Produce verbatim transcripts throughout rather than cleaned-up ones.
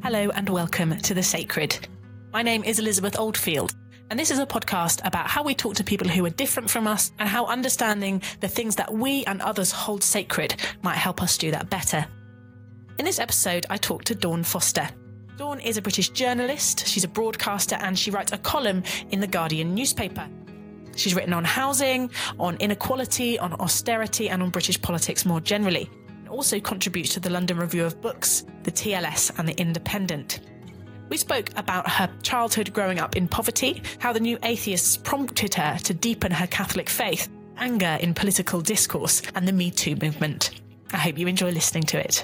Hello and welcome to The Sacred. My name is Elizabeth Oldfield, and this is a podcast about how we talk to people who are different from us and how understanding the things that we and others hold sacred might help us do that better. In this episode, I talked to Dawn Foster. Dawn is a British journalist, she's a broadcaster, and she writes a column in The Guardian newspaper. She's written on housing, on inequality, on austerity, and on British politics more generally. Also contributes to the London Review of Books, the T L S and the Independent. We spoke about her childhood growing up in poverty, how the New Atheists prompted her to deepen her Catholic faith, anger in political discourse, and the Me Too movement. I hope you enjoy listening to it.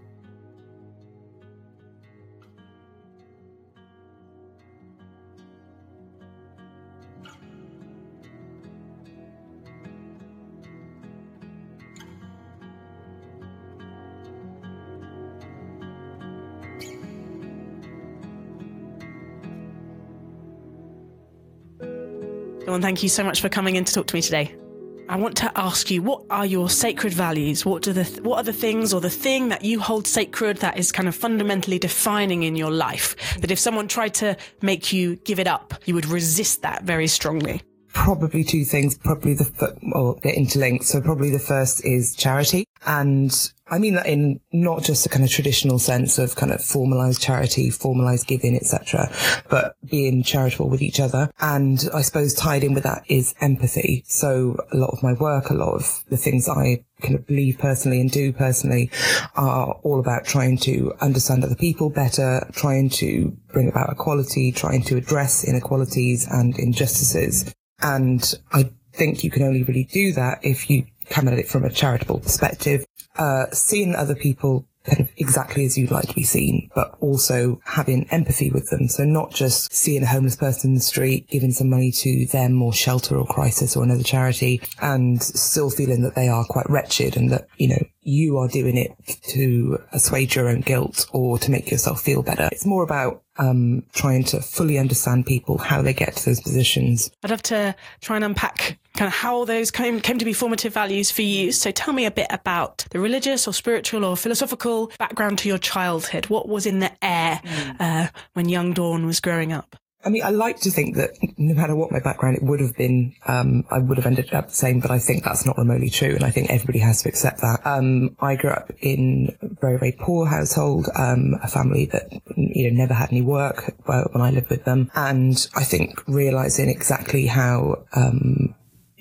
Dawn, thank you so much for coming in to talk to me today. I want to ask you, what are your sacred values? What do the th- what are the things or the thing that you hold sacred that is kind of fundamentally defining in your life? That if someone tried to make you give it up, you would resist that very strongly? Probably two things, probably the, f- well, they're interlinked. So probably the first is charity. And I mean that in not just a kind of traditional sense of kind of formalised charity, formalised giving, et cetera, but being charitable with each other. And I suppose tied in with that is empathy. So a lot of my work, a lot of the things I kind of believe personally and do personally are all about trying to understand other people better, trying to bring about equality, trying to address inequalities and injustices. And I think you can only really do that if you come at it from a charitable perspective, uh, seeing other people kind of exactly as you'd like to be seen, but also having empathy with them. So not just seeing a homeless person in the street, giving some money to them or shelter or crisis or another charity, and still feeling that they are quite wretched and that, you know, you are doing it to assuage your own guilt or to make yourself feel better. It's more about um, trying to fully understand people, how they get to those positions. I'd love to try and unpack kind of how those came, came to be formative values for you. So tell me a bit about the religious or spiritual or philosophical background to your childhood. What was in the air mm. uh, when young Dawn was growing up? I mean, I like to think that no matter what my background, it would have been, um, I would have ended up the same, but I think that's not remotely true. And I think everybody has to accept that. Um, I grew up in a very, very poor household, um, a family that, you know, never had any work when I lived with them. And I think realizing exactly how, um,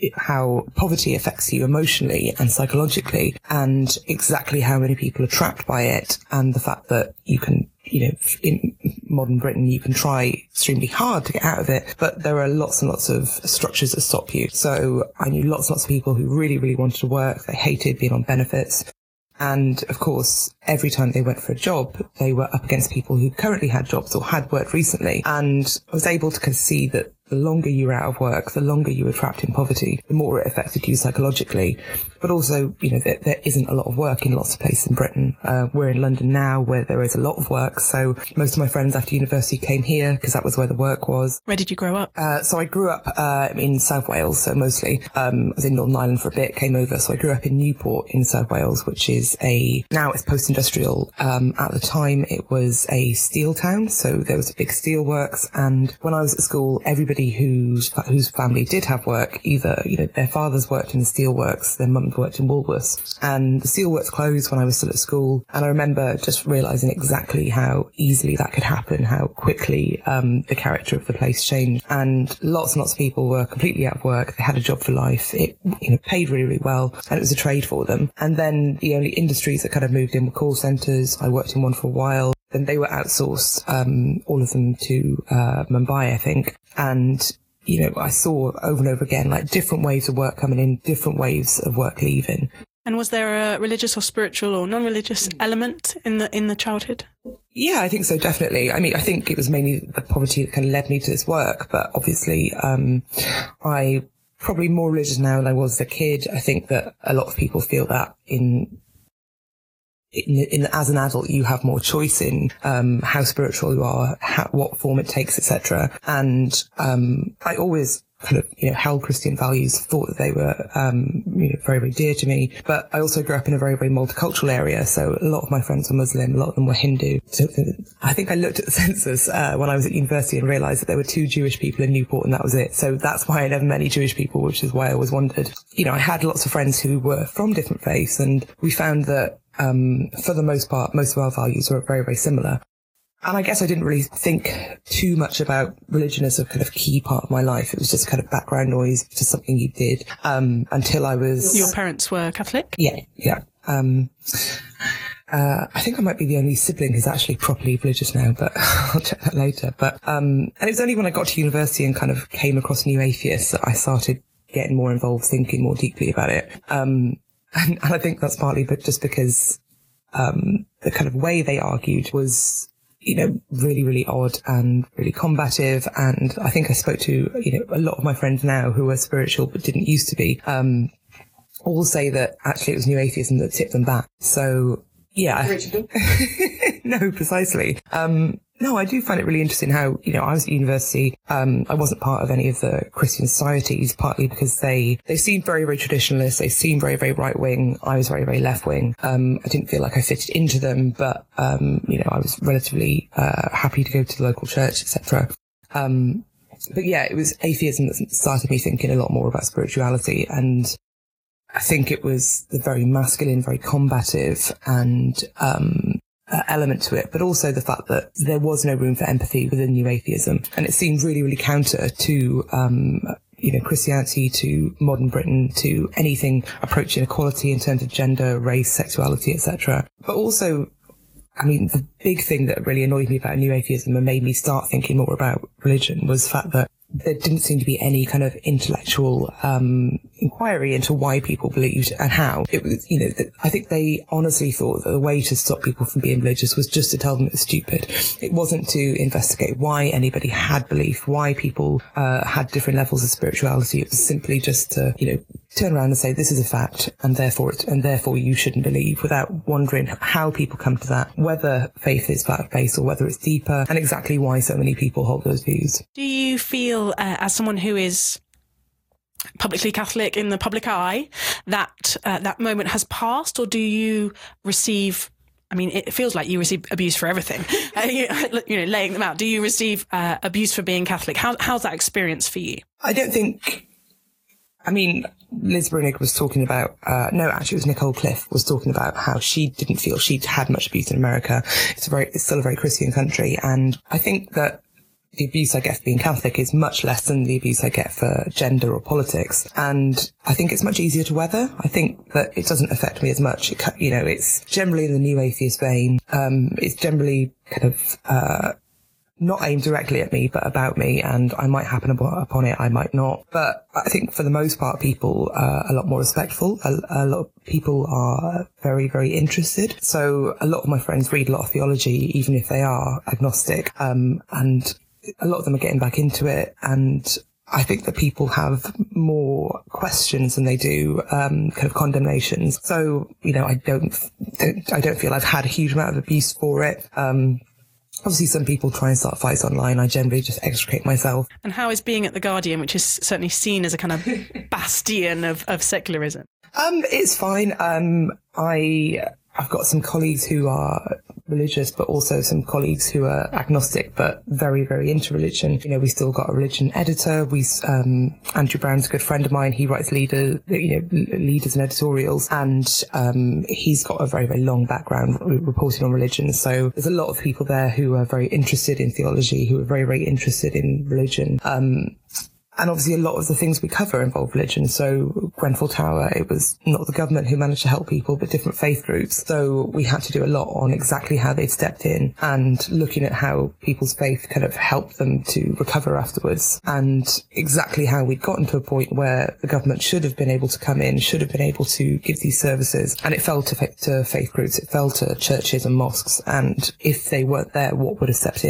how poverty affects you emotionally and psychologically, and exactly how many people are trapped by it, and the fact that you can, you know, in modern Britain, you can try extremely hard to get out of it, but there are lots and lots of structures that stop you. So I knew lots and lots of people who really, really wanted to work. They hated being on benefits. And of course, every time they went for a job, they were up against people who currently had jobs or had worked recently. And I was able to see that the longer you were out of work, the longer you were trapped in poverty, the more it affected you psychologically. But also, you know, there, there isn't a lot of work in lots of places in Britain. Uh, we're in London now where there is a lot of work. So most of my friends after university came here because that was where the work was. Where did you grow up? Uh, so I grew up uh, in South Wales, so mostly. Um, I was in Northern Ireland for a bit, came over. So I grew up in Newport in South Wales, which is a, now it's post-industrial. Um, at the time, it was a steel town. So there was a big steel works. And when I was at school, everybody whose whose family did have work, either, you know, their fathers worked in the steelworks, their mums worked in Woolworths, and the steelworks closed when I was still at school. And I remember just realising exactly how easily that could happen, how quickly um, the character of the place changed. And lots and lots of people were completely out of work. They had a job for life. It, you know, paid really, really well, and it was a trade for them. And then the only industries that kind of moved in were call centres. I worked in one for a while. Then they were outsourced, um, all of them to uh, Mumbai, I think. And, you know, I saw over and over again, like, different waves of work coming in, different waves of work leaving. And was there a religious or spiritual or non-religious element in the in the childhood? Yeah, I think so, definitely. I mean, I think it was mainly the poverty that kind of led me to this work. But obviously, um, I probably more religious now than I was as a kid. I think that a lot of people feel that in In, in, as an adult, you have more choice in um, how spiritual you are, how, what form it takes, et cetera. And um, I always kind of, you know, held Christian values, thought that they were, um, you know, very, very dear to me. But I also grew up in a very, very multicultural area. So a lot of my friends were Muslim, a lot of them were Hindu. So I think I looked at the census uh, when I was at university and realised that there were two Jewish people in Newport and that was it. So that's why I never met any Jewish people, which is why I always wondered. You know, I had lots of friends who were from different faiths, and we found that um, for the most part, most of our values were very, very similar. And I guess I didn't really think too much about religion as a kind of key part of my life. It was just kind of background noise, just something you did, um, until I was... Your parents were Catholic? Yeah, yeah. Um, uh, I think I might be the only sibling who's actually properly religious now, but I'll check that later. But, um, and it was only when I got to university and kind of came across New Atheists that I started getting more involved, thinking more deeply about it. Um, and, and I think that's partly but just because, um, the kind of way they argued was, you know, really, really odd and really combative. And I think I spoke to, you know, a lot of my friends now who are spiritual but didn't used to be, um, all say that actually it was New Atheism that tipped them back. So, yeah. No, precisely. Um, no, I do find it really interesting how, you know, I was at university, um, I wasn't part of any of the Christian societies, partly because they, they seemed very, very traditionalist. They seemed very, very right wing. I was very, very left wing. Um, I didn't feel like I fitted into them, but, um, you know, I was relatively, uh, happy to go to the local church, et cetera. Um, but yeah, it was atheism that started me thinking a lot more about spirituality. And I think it was the very masculine, very combative and, um, Uh, element to it, but also the fact that there was no room for empathy within New Atheism. And it seemed really, really counter to, um, you know, Christianity, to modern Britain, to anything approaching equality in terms of gender, race, sexuality, et cetera. But also, I mean, the big thing that really annoyed me about New Atheism and made me start thinking more about religion was the fact that there didn't seem to be any kind of intellectual um inquiry into why people believed and how. It was, you know, I think they honestly thought that the way to stop people from being religious was just to tell them it was stupid. It wasn't to investigate why anybody had belief, why people uh had different levels of spirituality. It was simply just to, you know, turn around and say this is a fact and therefore it's, and therefore you shouldn't believe, without wondering how people come to that, whether faith is fact-based or whether it's deeper, and exactly why so many people hold those views. Do you feel, uh, as someone who is publicly Catholic in the public eye, that uh, that moment has passed, or do you receive, I mean, it feels like you receive abuse for everything, uh, you, you know, laying them out. Do you receive uh, abuse for being Catholic? How, how's that experience for you? I don't think, I mean, Liz Bruenig was talking about, uh, no, actually it was Nicole Cliff was talking about how she didn't feel she'd had much abuse in America. It's a very, it's still a very Christian country. And I think that the abuse I get for being Catholic is much less than the abuse I get for gender or politics. And I think it's much easier to weather. I think that it doesn't affect me as much. It, you know, it's generally in the New Atheist vein. Um, it's generally kind of, uh, not aimed directly at me, but about me, and I might happen upon it, I might not. But I think for the most part, people are a lot more respectful. A, a lot of people are very, very interested. So a lot of my friends read a lot of theology, even if they are agnostic, um, and a lot of them are getting back into it. And I think that people have more questions than they do um, kind of condemnations. So, you know, I don't, don't, I don't feel I've had a huge amount of abuse for it. Um, Obviously, some people try and start fights online. I generally just extricate myself. And how is being at The Guardian, which is certainly seen as a kind of bastion of, of secularism? Um, it's fine. Um, I, I've got some colleagues who are religious, but also some colleagues who are agnostic, but very, very into religion. You know, we still got a religion editor. We, um, Andrew Brown's a good friend of mine. He writes leader, you know, leaders and editorials, and um, he's got a very, very long background reporting on religion. So there's a lot of people there who are very interested in theology, who are very, very interested in religion. Um, And obviously a lot of the things we cover involve religion. So Grenfell Tower, it was not the government who managed to help people, but different faith groups. So we had to do a lot on exactly how they'd stepped in and looking at how people's faith kind of helped them to recover afterwards, and exactly how we'd gotten to a point where the government should have been able to come in, should have been able to give these services. And it fell to, fa- to faith groups, it fell to churches and mosques. And if they weren't there, what would have stepped in?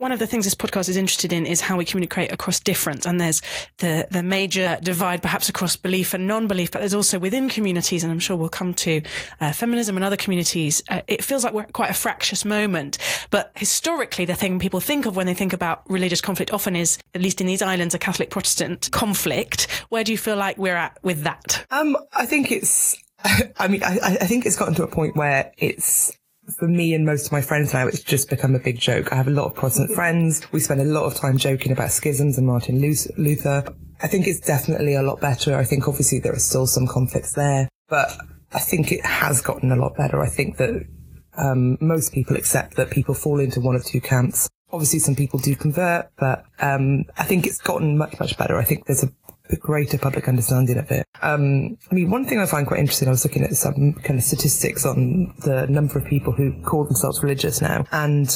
One of the things this podcast is interested in is how we communicate across difference. And there's the, the major divide perhaps across belief and non-belief, but there's also within communities, and I'm sure we'll come to uh, feminism and other communities. Uh, it feels like we're at quite a fractious moment. But historically, the thing people think of when they think about religious conflict often is, at least in these islands, a Catholic-Protestant conflict. Where do you feel like we're at with that? Um, I think it's, I mean, I, I think it's gotten to a point where it's, for me and most of my friends now, it's just become a big joke. I have a lot of Protestant friends. We spend a lot of time joking about schisms and Martin Luther. I think it's definitely a lot better. I think obviously there are still some conflicts there, but I think it has gotten a lot better. I think that um, most people accept that people fall into one of two camps. Obviously some people do convert, but um, I think it's gotten much, much better. I think there's a greater public understanding of it. Um, I mean, one thing I find quite interesting, I was looking at some kind of statistics on the number of people who call themselves religious now. And,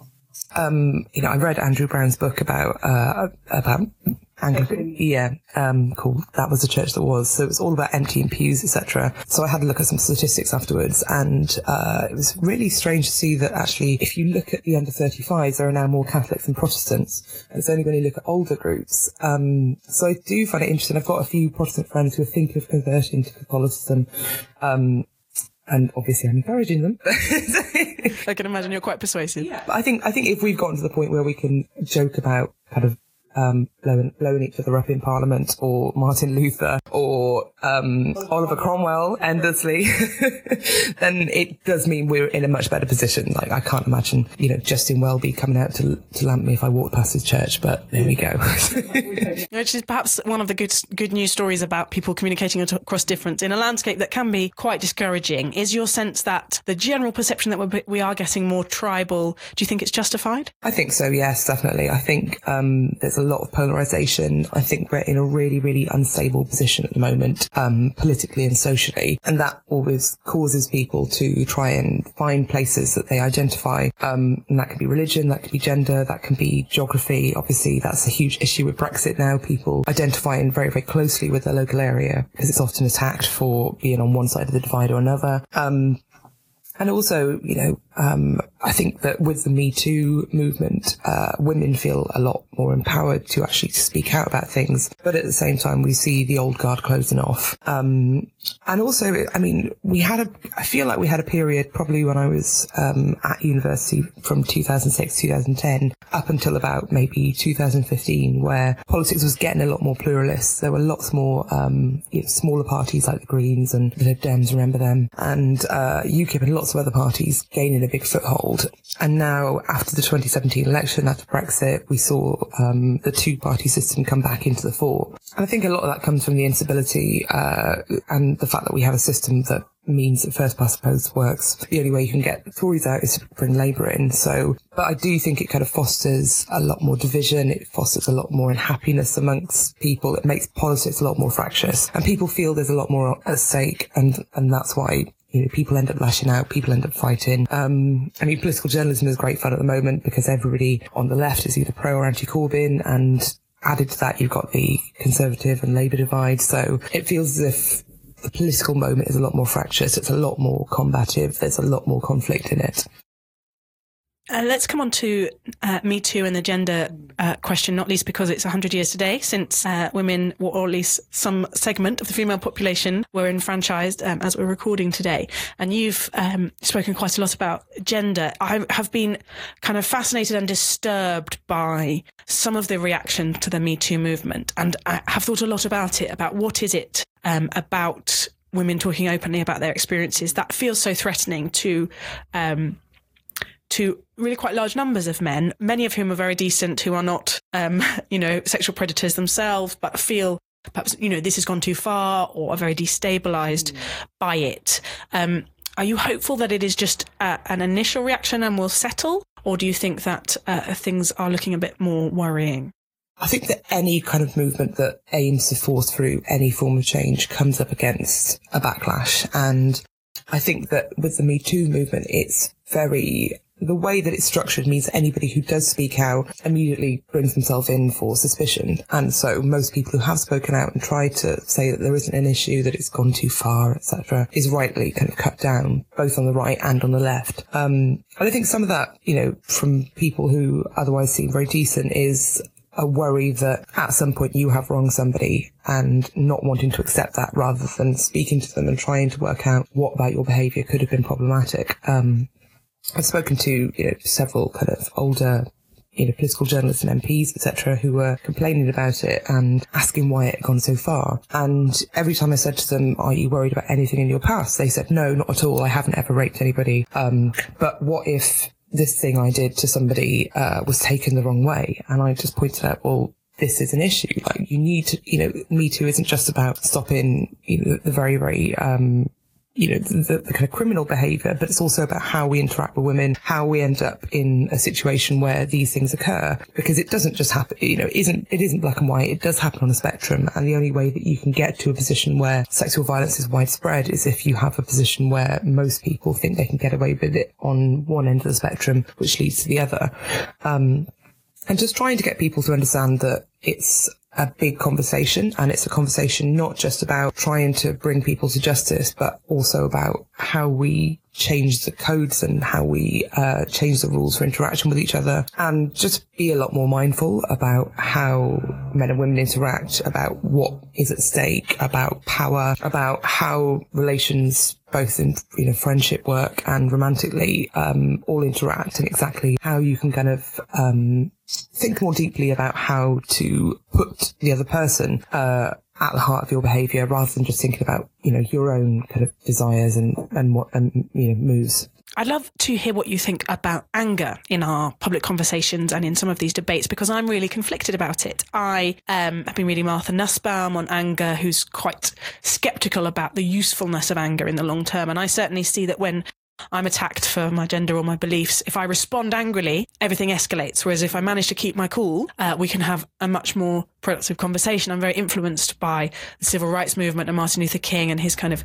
um, you know, I read Andrew Brown's book about, uh, about Anglican, yeah, um, called That Was the Church That Was. So it was all about emptying pews, et cetera. So I had a look at some statistics afterwards, and uh, it was really strange to see that actually, if you look at the under thirty-fives, there are now more Catholics than Protestants. And it's only when you look at older groups. Um, so I do find it interesting. I've got a few Protestant friends who are thinking of converting to Catholicism. Um, And obviously I'm encouraging them. I can imagine you're quite persuasive. Yeah. But I think, I think if we've gotten to the point where we can joke about kind of Um, blowing, blowing each other up in Parliament, or Martin Luther, or um, Oliver Cromwell endlessly, then it does mean we're in a much better position. Like, I can't imagine, you know, Justin Welby coming out to to lamp me if I walked past his church, but there we go. Which is perhaps one of the good good news stories about people communicating across difference in a landscape that can be quite discouraging. Is your sense that the general perception that we're, we are getting more tribal, do you think it's justified? I think so, yes, definitely. I think um, there's a lot of polarization. I think we're in a really, really unstable position at the moment, um, politically and socially. And that always causes people to try and find places that they identify. Um, and that can be religion, that can be gender, that can be geography. Obviously, that's a huge issue with Brexit now. People identifying very, very closely with their local area because it's often attacked for being on one side of the divide or another. Um, And also, you know, um, I think that with the Me Too movement, uh, women feel a lot more empowered to actually speak out about things. But at the same time, we see the old guard closing off. Um, and also, I mean, we had a, I feel like we had a period probably when I was um, at university from two thousand six, two thousand ten, up until about maybe two thousand fifteen, where politics was getting a lot more pluralist. There were lots more um, you know, smaller parties like the Greens and the Lib Dems, remember them, and uh, UKIP and lots of other parties gaining a big foothold. And now, after the twenty seventeen election, after Brexit, we saw um, the two-party system come back into the fore. And I think a lot of that comes from the instability uh, and the fact that we have a system that means that first past the post works. The only way you can get the Tories out is to bring Labour in. So, but I do think it kind of fosters a lot more division. It fosters a lot more unhappiness amongst people. It makes politics a lot more fractious, and people feel there's a lot more at stake, and and that's why, you know, people end up lashing out, people end up fighting. Um, I mean, political journalism is great fun at the moment because everybody on the left is either pro or anti-Corbyn, and added to that, you've got the Conservative and Labour divide. So it feels as if the political moment is a lot more fractious. It's a lot more combative. There's a lot more conflict in it. Uh, let's come on to uh, Me Too and the gender uh, question, not least because it's one hundred years today since uh, women, or at least some segment of the female population, were enfranchised um, as we're recording today. And you've um, spoken quite a lot about gender. I have been kind of fascinated and disturbed by some of the reaction to the Me Too movement. And I have thought a lot about it, about what is it um, about women talking openly about their experiences that feels so threatening to um to really quite large numbers of men, many of whom are very decent, who are not, um, you know, sexual predators themselves, but feel perhaps, you know, this has gone too far or are very destabilised mm. by it. Um, are you hopeful that it is just uh, an initial reaction and will settle? Or do you think that uh, things are looking a bit more worrying? I think that any kind of movement that aims to force through any form of change comes up against a backlash. And I think that with the Me Too movement, it's very the way that it's structured means that anybody who does speak out immediately brings themselves in for suspicion. And so most people who have spoken out and tried to say that there isn't an issue, that it's gone too far, et cetera, is rightly kind of cut down, both on the right and on the left. Um, and I think some of that, you know, from people who otherwise seem very decent is a worry that at some point you have wronged somebody and not wanting to accept that rather than speaking to them and trying to work out what about your behaviour could have been problematic. Um, I've spoken to, you know, several kind of older, you know, political journalists and M Ps, et cetera, who were complaining about it and asking why it had gone so far. And every time I said to them, are you worried about anything in your past? They said, no, not at all. I haven't ever raped anybody. Um, but what if this thing I did to somebody uh, was taken the wrong way? And I just pointed out, well, this is an issue. Like, you need to, you know, Me Too isn't just about stopping, you know, the very, very, um, you know, the, the kind of criminal behaviour, but it's also about how we interact with women, how we end up in a situation where these things occur, because it doesn't just happen, you know, it isn't, it isn't black and white. It does happen on a spectrum. And the only way that you can get to a position where sexual violence is widespread is if you have a position where most people think they can get away with it on one end of the spectrum, which leads to the other. Um, and just trying to get people to understand that it's a big conversation, and it's a conversation not just about trying to bring people to justice, but also about how we change the codes and how we uh, change the rules for interaction with each other, and just be a lot more mindful about how men and women interact, about what is at stake, about power, about how relations, both in, you know, friendship, work and romantically, um, all interact, and exactly how you can kind of um, think more deeply about how to put the other person uh, at the heart of your behaviour, rather than just thinking about, you know, your own kind of desires and, and what, and, you know, moves. I'd love to hear what you think about anger in our public conversations and in some of these debates, because I'm really conflicted about it. I um, have been reading Martha Nussbaum on anger, who's quite sceptical about the usefulness of anger in the long term. And I certainly see that when I'm attacked for my gender or my beliefs, if I respond angrily, everything escalates. Whereas if I manage to keep my cool, uh, we can have a much more productive conversation. I'm very influenced by the civil rights movement and Martin Luther King and his kind of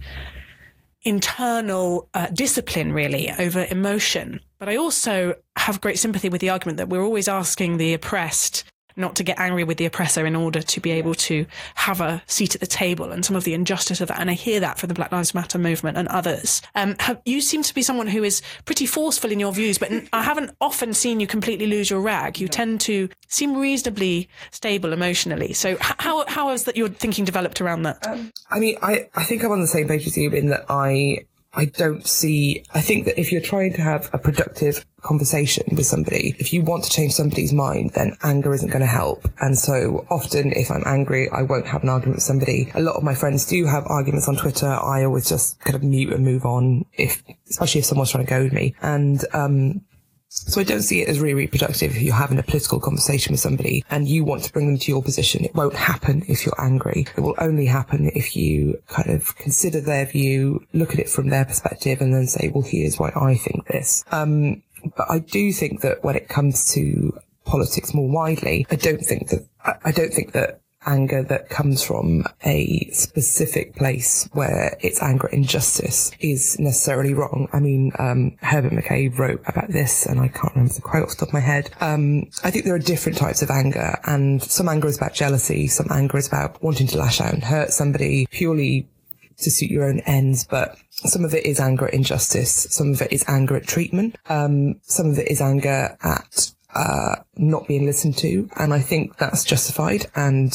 internal uh, discipline, really, over emotion. But I also have great sympathy with the argument that we're always asking the oppressed not to get angry with the oppressor in order to be able to have a seat at the table, and some of the injustice of that. And I hear that from the Black Lives Matter movement and others. Um, have, you seem to be someone who is pretty forceful in your views, but I haven't often seen you completely lose your rag. You tend to seem reasonably stable emotionally. So how how has that your thinking developed around that? Um, I mean, I, I think I'm on the same page as you in that I... I don't see, I think that if you're trying to have a productive conversation with somebody, if you want to change somebody's mind, then anger isn't going to help. And so often if I'm angry, I won't have an argument with somebody. A lot of my friends do have arguments on Twitter. I always just kind of mute and move on, if, especially if someone's trying to go with me. And, um, So I don't see it as really, really productive if you're having a political conversation with somebody and you want to bring them to your position. It won't happen if you're angry. It will only happen if you kind of consider their view, look at it from their perspective, and then say, well, here's why I think this. Um, but I do think that when it comes to politics more widely, I don't think that, I don't think that anger that comes from a specific place where it's anger at injustice is necessarily wrong. I mean, um, Herbert Mackay wrote about this, and I can't remember the quote off the top of my head. Um, I think there are different types of anger, and some anger is about jealousy, some anger is about wanting to lash out and hurt somebody purely to suit your own ends, but some of it is anger at injustice, some of it is anger at treatment, um, some of it is anger at Uh, not being listened to, and I think that's justified. And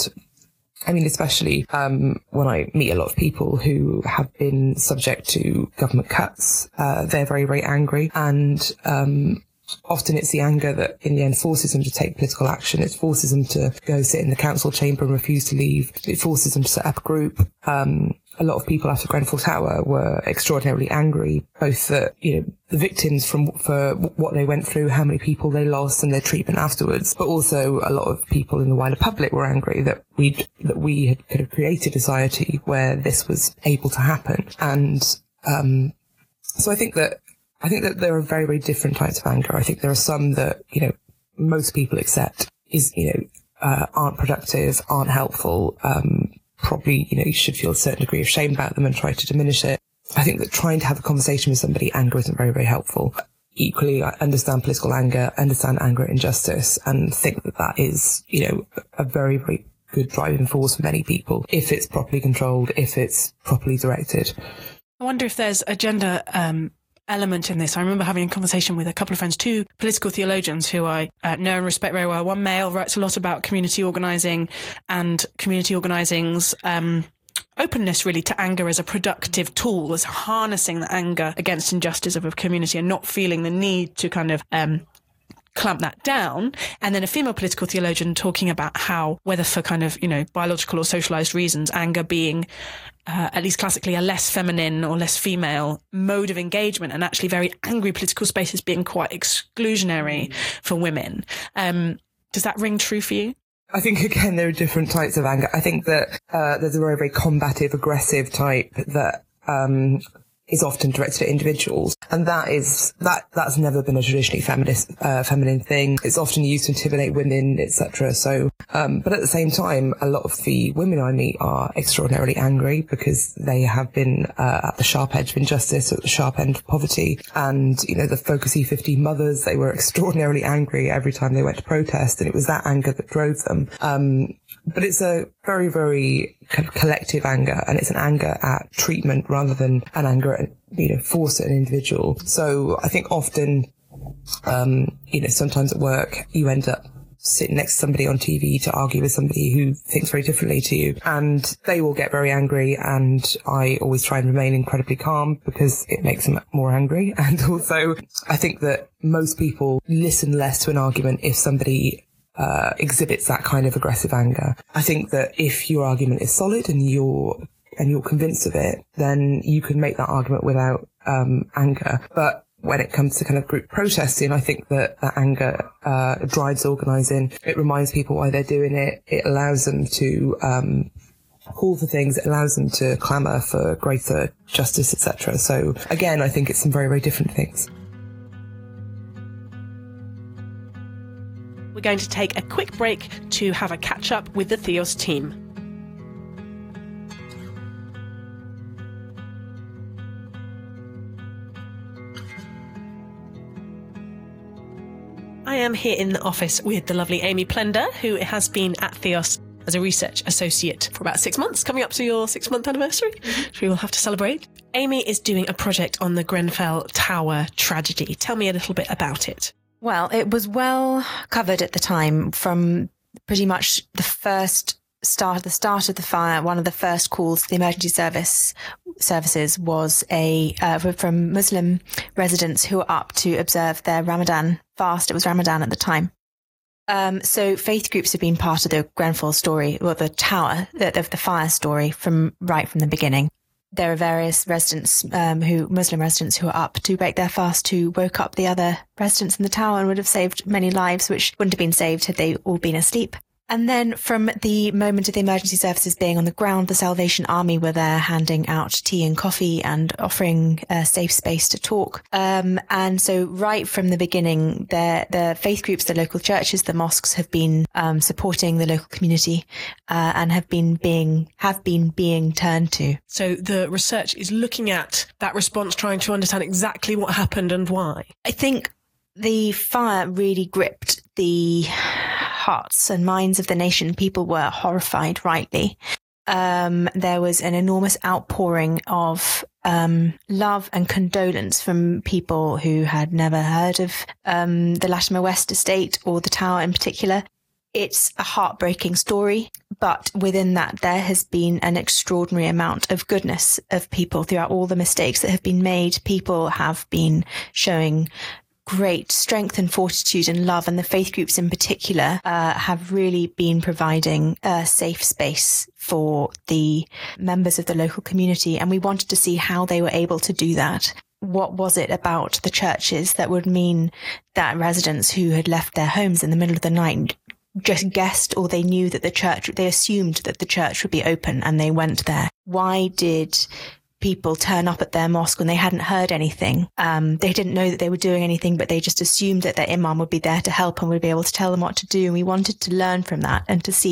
I mean, especially um, when I meet a lot of people who have been subject to government cuts, uh, they're very, very angry, and um, often it's the anger that in the end forces them to take political action. It forces them to go sit in the council chamber and refuse to leave. It forces them to set up a group. Um, a lot of people after Grenfell Tower were extraordinarily angry, both that, you know, the victims from for what they went through, how many people they lost and their treatment afterwards, but also a lot of people in the wider public were angry that we that we had kind of created a society where this was able to happen. And um, so I think that I think that there are very, very different types of anger. I think there are some that, you know, most people accept is, you know, uh, aren't productive, aren't helpful, um, probably, you know, you should feel a certain degree of shame about them and try to diminish it. I think that trying to have a conversation with somebody, anger isn't very, very helpful. equally I understand political anger, understand anger at injustice, and think that that is, you know, a very, very good driving force for many people if it's properly controlled, if it's properly directed. I wonder if there's a gender um, element in this. I remember having a conversation with a couple of friends, two political theologians who I uh, know and respect very well. One male writes a lot about community organising and community organising's um, openness really to anger as a productive tool, as harnessing the anger against injustice of a community and not feeling the need to kind of um, clamp that down. And then a female political theologian talking about how, whether for kind of, you know, biological or socialized reasons, anger being uh, at least classically a less feminine or less female mode of engagement, and actually very angry political spaces being quite exclusionary for women. Um, does that ring true for you? I think, again, there are different types of anger. I think that uh, there's a very, very combative, aggressive type that um, is often directed at individuals. And that is, that, that's never been a traditionally feminist, uh, feminine thing. It's often used to intimidate women, et cetera. So, um, but at the same time, a lot of the women I meet are extraordinarily angry because they have been, uh, at the sharp edge of injustice, at the sharp end of poverty. And, you know, the Focus E fifty mothers, they were extraordinarily angry every time they went to protest. And it was that anger that drove them. Um, but it's a very, very collective anger, and it's an anger at treatment rather than an anger at, you know, force at an individual. So I think often, um, you know, sometimes at work, you end up sitting next to somebody on T V to argue with somebody who thinks very differently to you, and they will get very angry, and I always try and remain incredibly calm because it makes them more angry. And also, I think that most people listen less to an argument if somebody uh, exhibits that kind of aggressive anger. I think that if your argument is solid and you're and you're convinced of it, then you can make that argument without um, anger. But when it comes to kind of group protesting, I think that that anger uh, drives organising. It reminds people why they're doing it. It allows them to um, call for things. It allows them to clamour for greater justice, et cetera. So again, I think it's some very, very different things. We're going to take a quick break to have a catch up with the Theos team. I am here in the office with the lovely Amy Plender, who has been at Theos as a research associate for about six months, coming up to your six-month anniversary, which we will have to celebrate. Amy is doing a project on the Grenfell Tower tragedy. Tell me a little bit about it. Well, it was well covered at the time. From pretty much the first start, the start of the fire, one of the first calls to the emergency service services was a uh, from Muslim residents who were up to observe their Ramadan fast. It was Ramadan at the time. Um, so faith groups have been part of the Grenfell story, or the tower, the, the, the fire story, from right from the beginning. There are various residents, um, who, Muslim residents who are up to break their fast, who woke up the other residents in the tower and would have saved many lives, which wouldn't have been saved had they all been asleep. And then from the moment of the emergency services being on the ground, the Salvation Army were there handing out tea and coffee and offering a safe space to talk. Um, and so right from the beginning, the, the faith groups, the local churches, the mosques have been um, supporting the local community uh, and have been being have been being turned to. So the research is looking at that response, trying to understand exactly what happened and why. I think the fire really gripped the hearts and minds of the nation. People were horrified, rightly. Um, there was an enormous outpouring of um, love and condolence from people who had never heard of um, the Latimer West estate or the tower in particular. It's a heartbreaking story, but within that, there has been an extraordinary amount of goodness of people throughout all the mistakes that have been made. People have been showing great strength and fortitude and love, and the faith groups in particular uh, have really been providing a safe space for the members of the local community, and we wanted to see how they were able to do that. What was it about the churches that would mean that residents who had left their homes in the middle of the night just guessed, or they knew that the church, they assumed that the church would be open and they went there? Why did people turn up at their mosque when they hadn't heard anything? Um, they didn't know that they were doing anything, but they just assumed that their imam would be there to help and would be able to tell them what to do. And we wanted to learn from that and to see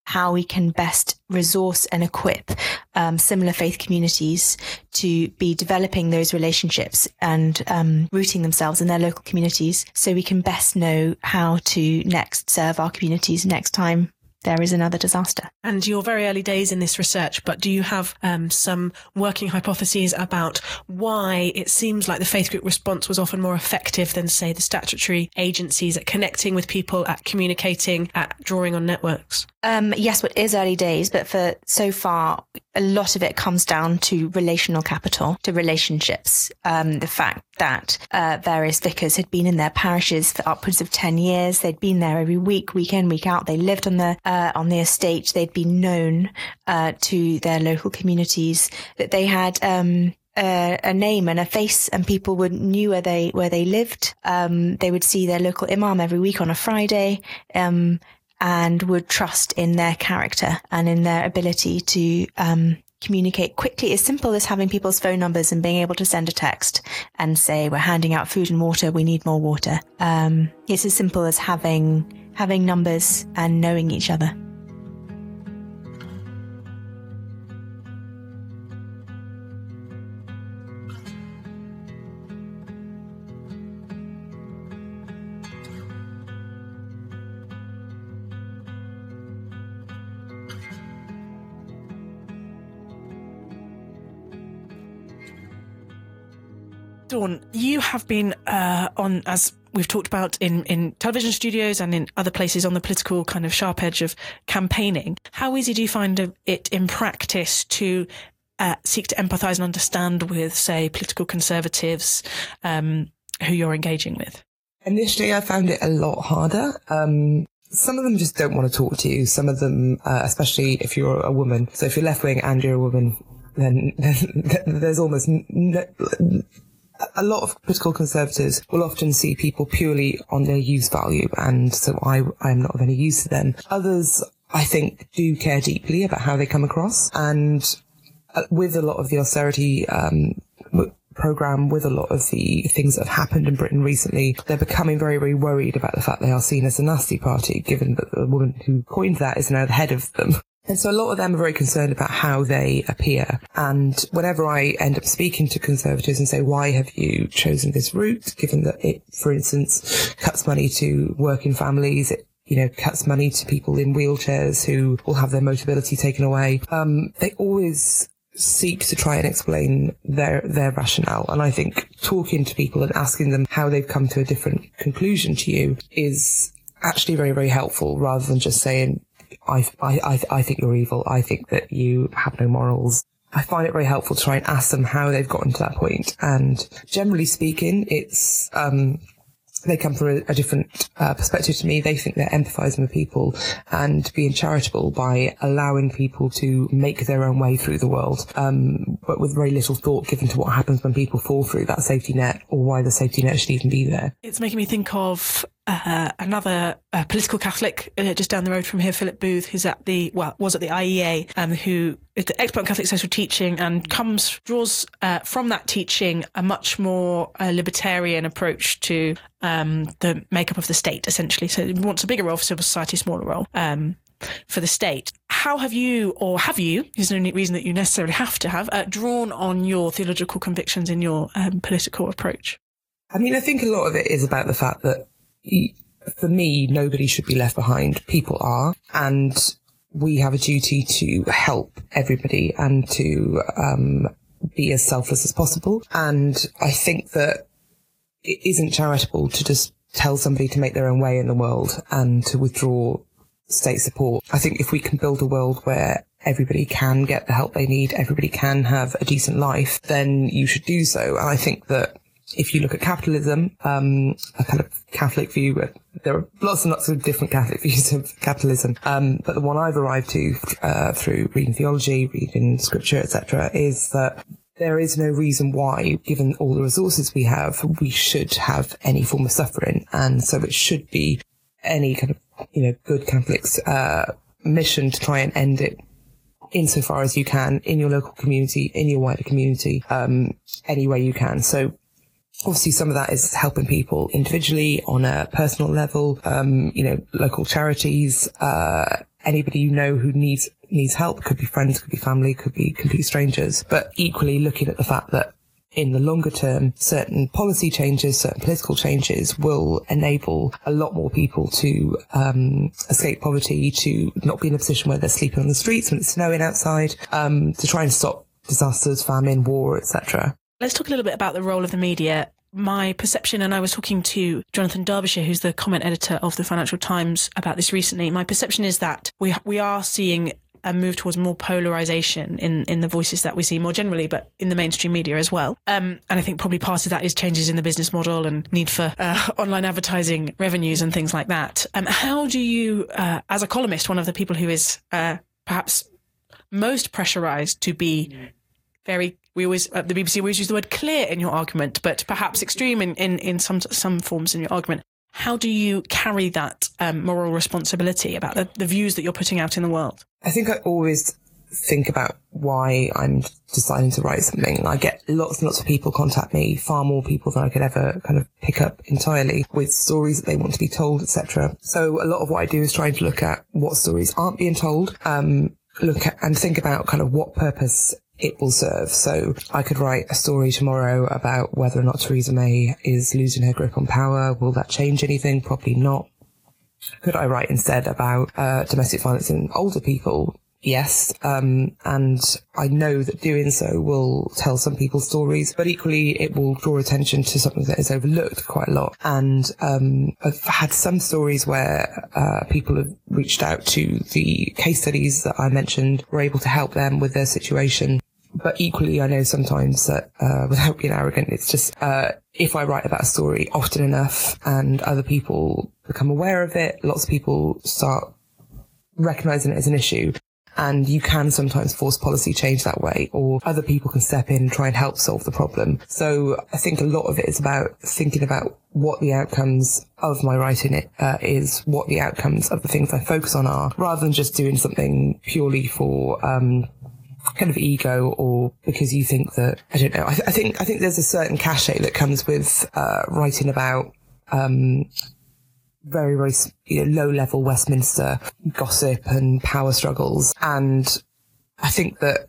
how we can best resource and equip um, similar faith communities to be developing those relationships and um, rooting themselves in their local communities, so we can best know how to next serve our communities next time there is another disaster. And you're very early days in this research, but do you have um, some working hypotheses about why it seems like the faith group response was often more effective than, say, the statutory agencies at connecting with people, at communicating, at drawing on networks? Um, yes, well, it is early days, but for so far, a lot of it comes down to relational capital, to relationships. Um, the fact that uh, various vicars had been in their parishes for upwards of ten years. They'd been there every week, week in, week out. They lived on the uh, on the estate. They'd been known uh, to their local communities, that they had um, a, a name and a face, and people would knew where they where they lived. Um, they would see their local imam every week on a Friday. Um, and would trust in their character and in their ability to um, communicate quickly, as simple as having people's phone numbers and being able to send a text and say, we're handing out food and water, we need more water. Um, it's as simple as having having numbers and knowing each other. Dawn, you have been uh, on, as we've talked about, in, in television studios and in other places on the political kind of sharp edge of campaigning. How easy do you find it in practice to uh, seek to empathise and understand with, say, political conservatives um, who you're engaging with? Initially, I found it a lot harder. Um, some of them just don't want to talk to you. Some of them, uh, especially if you're a woman. So if you're left-wing and you're a woman, then there's almost no... A lot of political conservatives will often see people purely on their use value, and so I, I'm not of any use to them. Others, I think, do care deeply about how they come across, and with a lot of the austerity um, programme, with a lot of the things that have happened in Britain recently, they're becoming very, very worried about the fact they are seen as a nasty party, given that the woman who coined that is now the head of them. And so a lot of them are very concerned about how they appear. And whenever I end up speaking to conservatives and say, why have you chosen this route, given that it, for instance, cuts money to working families, it, you know, cuts money to people in wheelchairs who will have their mobility taken away, um, they always seek to try and explain their, their rationale. And I think talking to people and asking them how they've come to a different conclusion to you is actually very, very helpful, rather than just saying, I, I, I think you're evil. I think that you have no morals. I find it very helpful to try and ask them how they've gotten to that point. And generally speaking, it's, um, they come from a, a different uh, perspective to me. They think they're empathising with people and being charitable by allowing people to make their own way through the world, um, but with very little thought given to what happens when people fall through that safety net, or why the safety net should even be there. It's making me think of uh, another uh, political Catholic uh, just down the road from here, Philip Booth, who's at the, well, was at the I E A, um, who is the expert on Catholic social teaching and comes, draws uh, from that teaching a much more uh, libertarian approach to um, the makeup of the state, essentially. So he wants a bigger role for civil society, smaller role um, for the state. How have you, or have you, there's no reason that you necessarily have to have, uh, drawn on your theological convictions in your um, political approach? I mean, I think a lot of it is about the fact that, for me, nobody should be left behind. People are, and we have a duty to help everybody and to um, be as selfless as possible. And I think that it isn't charitable to just tell somebody to make their own way in the world and to withdraw state support. I think if we can build a world where everybody can get the help they need, everybody can have a decent life, then you should do so. And I think that if you look at capitalism, um, a kind of Catholic view, there are lots and lots of different Catholic views of capitalism, um, but the one I've arrived to uh, through reading theology, reading scripture, et cetera, is that there is no reason why, given all the resources we have, we should have any form of suffering. And so it should be any kind of, you know, good Catholic's uh, mission to try and end it insofar as you can in your local community, in your wider community, um, any way you can. So obviously, some of that is helping people individually on a personal level, um, you know, local charities, uh, anybody you know who needs needs help. Could be friends, could be family, could be complete strangers. But equally looking at the fact that in the longer term, certain policy changes, certain political changes will enable a lot more people to um, escape poverty, to not be in a position where they're sleeping on the streets when it's snowing outside, um, to try and stop disasters, famine, war, et cetera. Let's talk a little bit about the role of the media. My perception, and I was talking to Jonathan Derbyshire, who's the comment editor of the Financial Times, about this recently. My perception is that we we are seeing a move towards more polarisation in, in the voices that we see more generally, but in the mainstream media as well. Um, and I think probably part of that is changes in the business model and need for uh, online advertising revenues and things like that. Um, how do you, uh, as a columnist, one of the people who is uh, perhaps most pressurised to be very, we always, at the B B C, we always use the word clear in your argument, but perhaps extreme in, in, in some some forms in your argument. How do you carry that um, moral responsibility about the, the views that you're putting out in the world? I think I always think about why I'm deciding to write something. I get lots and lots of people contact me, far more people than I could ever kind of pick up entirely, with stories that they want to be told, et cetera. So a lot of what I do is trying to look at what stories aren't being told, um, look at and think about kind of what purpose it will serve. So I could write a story tomorrow about whether or not Theresa May is losing her grip on power. Will that change anything? Probably not. Could I write instead about uh, domestic violence in older people? Yes. Um, and I know that doing so will tell some people's stories, but equally it will draw attention to something that is overlooked quite a lot. And um, I've had some stories where uh, people have reached out to the case studies that I mentioned, were able to help them with their situation. But equally, I know sometimes that, uh, without being arrogant, it's just, uh, if I write about a story often enough and other people become aware of it, lots of people start recognising it as an issue. And you can sometimes force policy change that way, or other people can step in and try and help solve the problem. So I think a lot of it is about thinking about what the outcomes of my writing it uh, is, what the outcomes of the things I focus on are, rather than just doing something purely for, um, kind of ego, or because you think that, I don't know, I, th- I think I think there's a certain cachet that comes with uh, writing about um, very, very you know, low-level Westminster gossip and power struggles. And I think that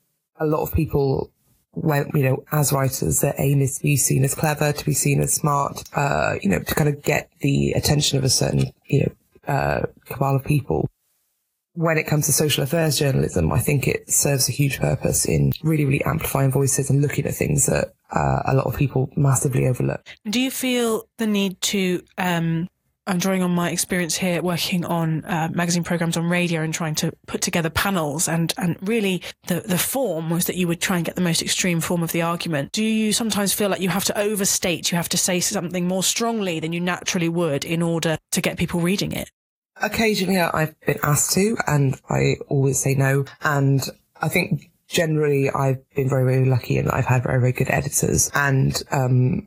a lot of people, when, you know, as writers, their aim is to be seen as clever, to be seen as smart, uh, you know, to kind of get the attention of a certain, you know, uh, cabal of people. When it comes to social affairs journalism, I think it serves a huge purpose in really, really amplifying voices and looking at things that uh, a lot of people massively overlook. Do you feel the need to, um, I'm drawing on my experience here working on uh, magazine programmes on radio and trying to put together panels, and, and really the, the form was that you would try and get the most extreme form of the argument. Do you sometimes feel like you have to overstate, you have to say something more strongly than you naturally would in order to get people reading it? Occasionally I've been asked to, and I always say no. And I think generally I've been very, very lucky in that I've had very, very good editors. And um,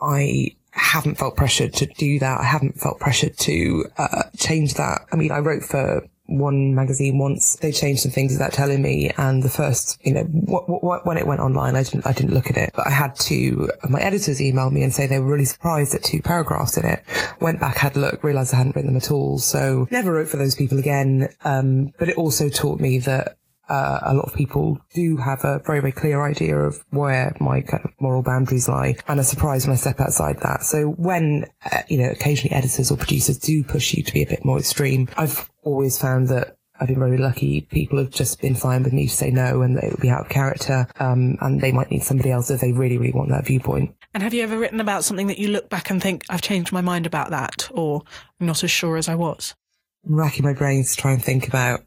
I haven't felt pressured to do that. I haven't felt pressured to uh, change that. I mean, I wrote for one magazine once. They changed some things without telling me, and the first, you know, w- w- when it went online, I didn't, I didn't look at it, but I had to, my editors emailed me and say they were really surprised at two paragraphs in it. Went back, had a look, realised I hadn't written them at all. So never wrote for those people again. Um, but it also taught me that Uh, a lot of people do have a very, very clear idea of where my kind of moral boundaries lie, and are surprised when I step outside that. So when, uh, you know, occasionally editors or producers do push you to be a bit more extreme, I've always found that I've been very lucky. People have just been fine with me to say no, and it will be out of character, um, and they might need somebody else if they really, really want that viewpoint. And have you ever written about something that you look back and think, I've changed my mind about that, or I'm not as sure as I was? I'm racking my brains to try and think about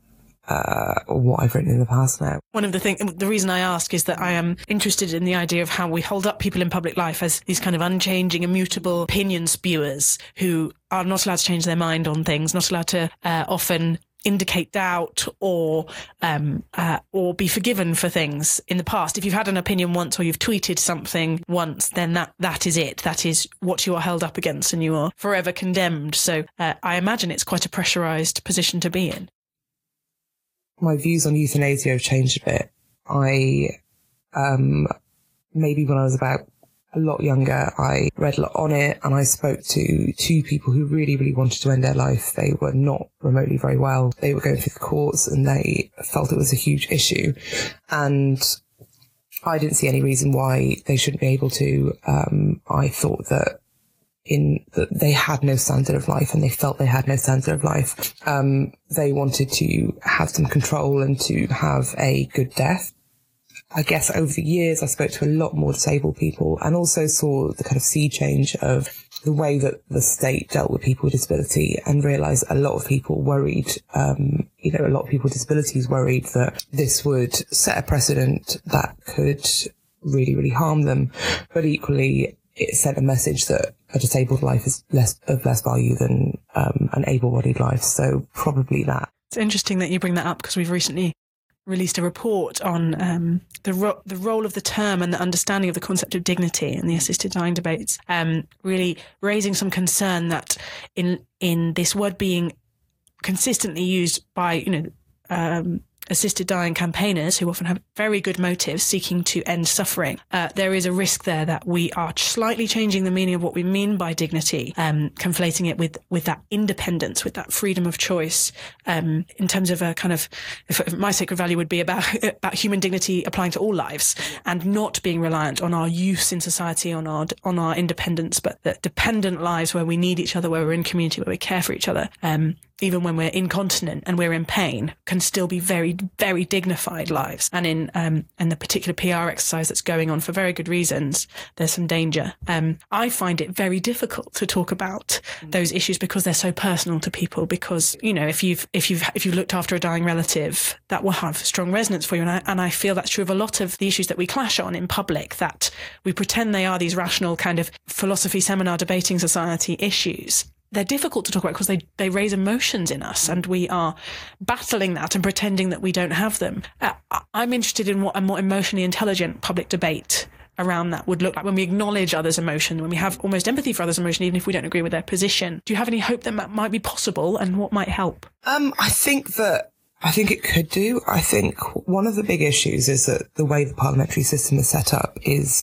Uh, what I've written in the past now. One of the things, the reason I ask is that I am interested in the idea of how we hold up people in public life as these kind of unchanging, immutable opinion spewers who are not allowed to change their mind on things, not allowed to uh, often indicate doubt or um, uh, or be forgiven for things in the past. If you've had an opinion once or you've tweeted something once, then that that is it. That is what you are held up against, and you are forever condemned. So uh, I imagine it's quite a pressurised position to be in. My views on euthanasia have changed a bit. I, um, maybe when I was about a lot younger, I read a lot on it, and I spoke to two people who really, really wanted to end their life. They were not remotely very well. They were going through the courts and they felt it was a huge issue. And I didn't see any reason why they shouldn't be able to. Um, I thought that in that they had no standard of life, and they felt they had no standard of life. Um, they wanted to have some control and to have a good death. I guess over the years, I spoke to a lot more disabled people and also saw the kind of sea change of the way that the state dealt with people with disability, and realised a lot of people worried, um, you know, a lot of people with disabilities worried that this would set a precedent that could really, really harm them. But equally, it sent a message that a disabled life is less of less value than um, an able-bodied life. So probably that. It's interesting that you bring that up, because we've recently released a report on um, the ro- the role of the term and the understanding of the concept of dignity in the assisted dying debates, um, really raising some concern that in in this word being consistently used by, you know, um, assisted dying campaigners who often have very good motives seeking to end suffering, uh, there is a risk there that we are slightly changing the meaning of what we mean by dignity, um, conflating it with, with that independence, with that freedom of choice, um, in terms of a kind of, if, if my sacred value would be about, about human dignity applying to all lives and not being reliant on our use in society, on our, on our independence, but that dependent lives where we need each other, where we're in community, where we care for each other, um, even when we're incontinent and we're in pain, can still be very, very dignified lives. And in um, and the particular P R exercise that's going on for very good reasons, there's some danger. Um, I find it very difficult to talk about those issues because they're so personal to people. Because, you know, if you've if you've if you've looked after a dying relative, that will have strong resonance for you. And I and I feel that's true of a lot of the issues that we clash on in public. That we pretend they are these rational kind of philosophy seminar debating society issues. They're difficult to talk about because they, they raise emotions in us, and we are battling that and pretending that we don't have them. Uh, I'm interested in what a more emotionally intelligent public debate around that would look like when we acknowledge others' emotion, when we have almost empathy for others' emotion, even if we don't agree with their position. Do you have any hope that that might be possible, and what might help? Um, I think that I think it could do. I think one of the big issues is that the way the parliamentary system is set up is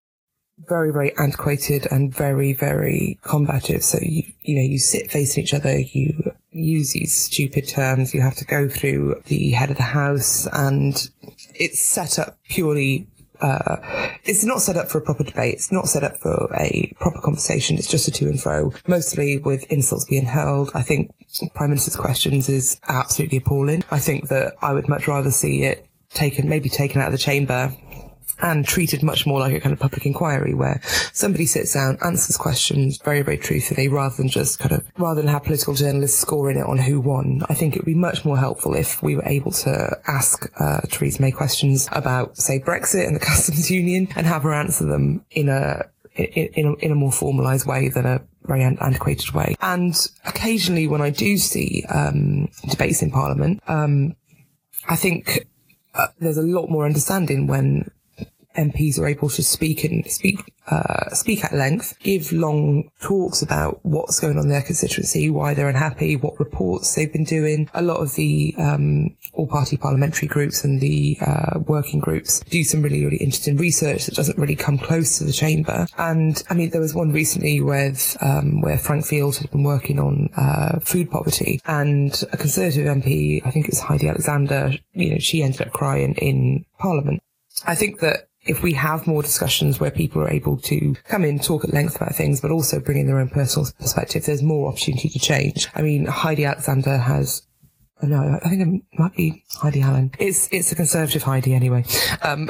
very, very antiquated and very, very combative. So, you, you know, you sit facing each other, you use these stupid terms, you have to go through the head of the house, and it's set up purely, uh, it's not set up for a proper debate. It's not set up for a proper conversation. It's just a to and fro, mostly with insults being hurled. I think Prime Minister's questions is absolutely appalling. I think that I would much rather see it taken, maybe taken out of the chamber and treated much more like a kind of public inquiry where somebody sits down, answers questions very, very truthfully, rather than just kind of, rather than have political journalists scoring it on who won. I think it would be much more helpful if we were able to ask uh, Theresa May questions about, say, Brexit and the customs union, and have her answer them in a in, in, a, in a more formalised way than a very antiquated way. And occasionally when I do see um, debates in Parliament, um, I think uh, there's a lot more understanding when M Ps are able to speak and speak, uh, speak at length, give long talks about what's going on in their constituency, why they're unhappy, what reports they've been doing. A lot of the, um, all-party parliamentary groups and the, uh, working groups do some really, really interesting research that doesn't really come close to the chamber. And, I mean, there was one recently with, um, where Frank Field had been working on, uh, food poverty, and a Conservative M P, I think it's Heidi Alexander, you know, she ended up crying in Parliament. I think that if we have more discussions where people are able to come in, talk at length about things, but also bring in their own personal perspective, there's more opportunity to change. I mean, Heidi Alexander has, oh no, I think it might be Heidi Allen. It's, it's a Conservative Heidi anyway. Um,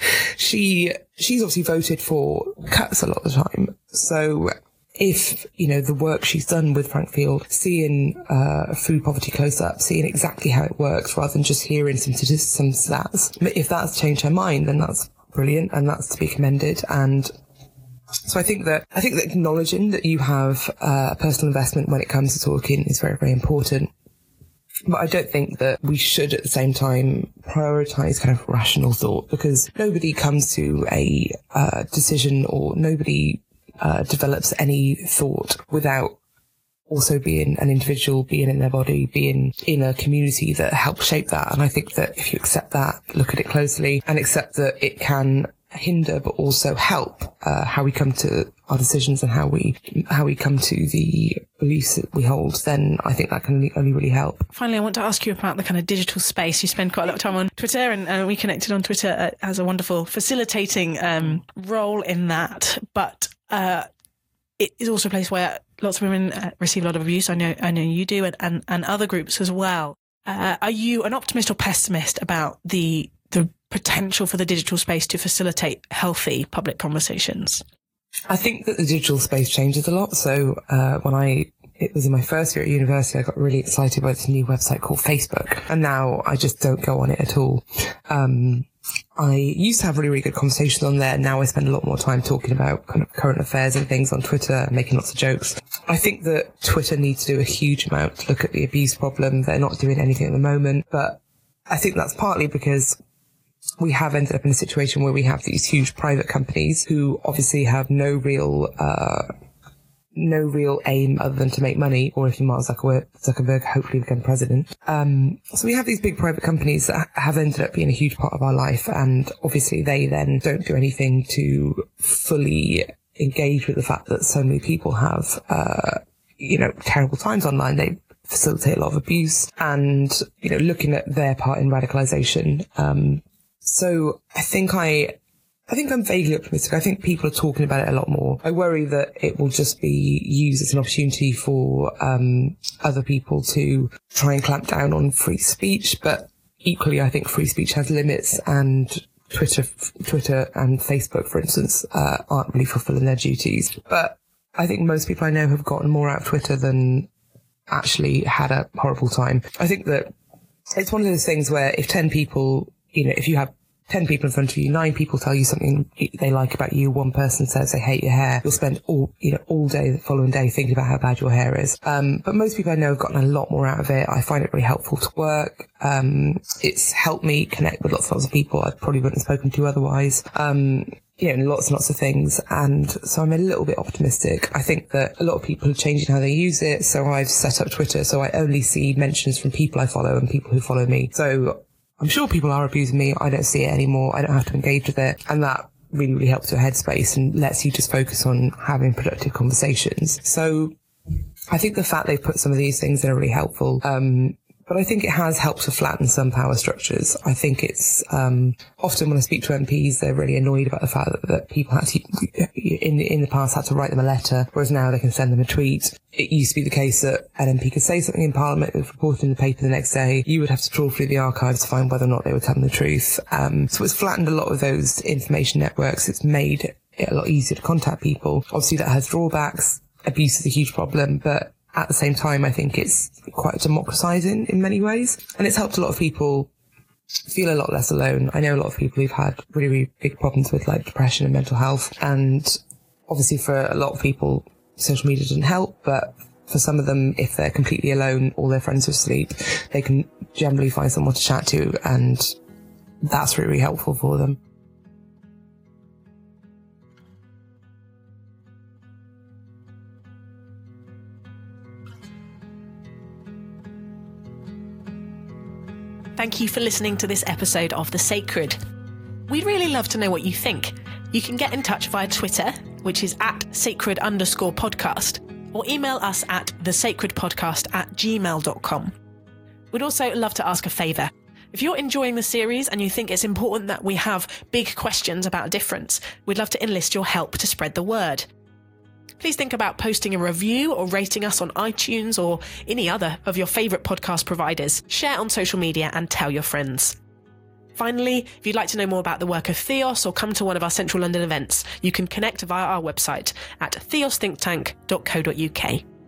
she, she's obviously voted for cuts a lot of the time. So if, you know, the work she's done with Frank Field, seeing uh, food poverty close up, seeing exactly how it works rather than just hearing some statistics, some stats, if that's changed her mind, then that's brilliant, and that's to be commended. And so I think that I think that acknowledging that you have uh, personal investment when it comes to talking is very, very important. But I don't think that we should at the same time prioritise kind of rational thought, because nobody comes to a uh, decision, or nobody uh, develops any thought without also being an individual, being in their body, being in a community that helps shape that. And I think that if you accept that, look at it closely, and accept that it can hinder but also help uh, how we come to our decisions and how we how we come to the beliefs that we hold, then I think that can only, only really help. Finally, I want to ask you about the kind of digital space. You spend quite a lot of time on Twitter, and uh, we connected on Twitter. Uh, has a wonderful facilitating um, role in that, but uh, it is also a place where lots of women uh, receive a lot of abuse. I know, I know you do, and and, and other groups as well. Uh, are you an optimist or pessimist about the the potential for the digital space to facilitate healthy public conversations? I think that the digital space changes a lot. So uh, when I, it was in my first year at university, I got really excited by this new website called Facebook. And now I just don't go on it at all. Um, I used to have really, really good conversations on there. Now I spend a lot more time talking about kind of current affairs and things on Twitter and making lots of jokes. I think that Twitter needs to do a huge amount to look at the abuse problem. They're not doing anything at the moment, but I think that's partly because we have ended up in a situation where we have these huge private companies who obviously have no real, uh, no real aim other than to make money, or if you Mark Zuckerberg, Zuckerberg hopefully become president. Um, so we have these big private companies that have ended up being a huge part of our life, and obviously they then don't do anything to fully engage with the fact that so many people have, uh, you know, terrible times online. They facilitate a lot of abuse and, you know, looking at their part in radicalization. Um, So I think I, I think I'm vaguely optimistic. I think people are talking about it a lot more. I worry that it will just be used as an opportunity for um, other people to try and clamp down on free speech. But equally, I think free speech has limits, and Twitter, Twitter and Facebook, for instance, uh, aren't really fulfilling their duties. But I think most people I know have gotten more out of Twitter than actually had a horrible time. I think that it's one of those things where if ten people, you know, if you have ten people in front of you, nine people tell you something they like about you, one person says they hate your hair, you'll spend all, you know, all day the following day thinking about how bad your hair is. Um, but most people I know have gotten a lot more out of it. I find it really helpful to work. Um, it's helped me connect with lots and lots of people I probably wouldn't have spoken to otherwise. Um, you know, lots and lots of things. And so I'm a little bit optimistic. I think that a lot of people are changing how they use it. So I've set up Twitter so I only see mentions from people I follow and people who follow me. So I'm sure people are abusing me. I don't see it anymore. I don't have to engage with it. And that really, really helps your headspace and lets you just focus on having productive conversations. So I think the fact they've put some of these things in are really helpful. Um, but I think it has helped to flatten some power structures. I think it's, um, often when I speak to M Ps, they're really annoyed about the fact that, that people had to, in, in the past had to write them a letter, whereas now they can send them a tweet. It used to be the case that an M P could say something in Parliament, it was reported in the paper the next day. You would have to trawl through the archives to find whether or not they were telling the truth. Um, so it's flattened a lot of those information networks. It's made it a lot easier to contact people. Obviously that has drawbacks. Abuse is a huge problem, but at the same time, I think it's quite democratizing in many ways. And it's helped a lot of people feel a lot less alone. I know a lot of people who've had really, really big problems with like depression and mental health. And obviously for a lot of people, social media doesn't help, but for some of them, if they're completely alone, all their friends are asleep, they can generally find someone to chat to, and that's really, really helpful for them. Thank you for listening to this episode of The Sacred. We'd really love to know what you think. You can get in touch via Twitter, which is at sacred underscore podcast, or email us at thesacredpodcast at gmail dot com. We'd also love to ask a favour. If you're enjoying the series and you think it's important that we have big questions about difference, we'd love to enlist your help to spread the word. Please think about posting a review or rating us on iTunes or any other of your favourite podcast providers. Share on social media and tell your friends. Finally, if you'd like to know more about the work of Theos or come to one of our Central London events, you can connect via our website at theos think tank dot co dot uk.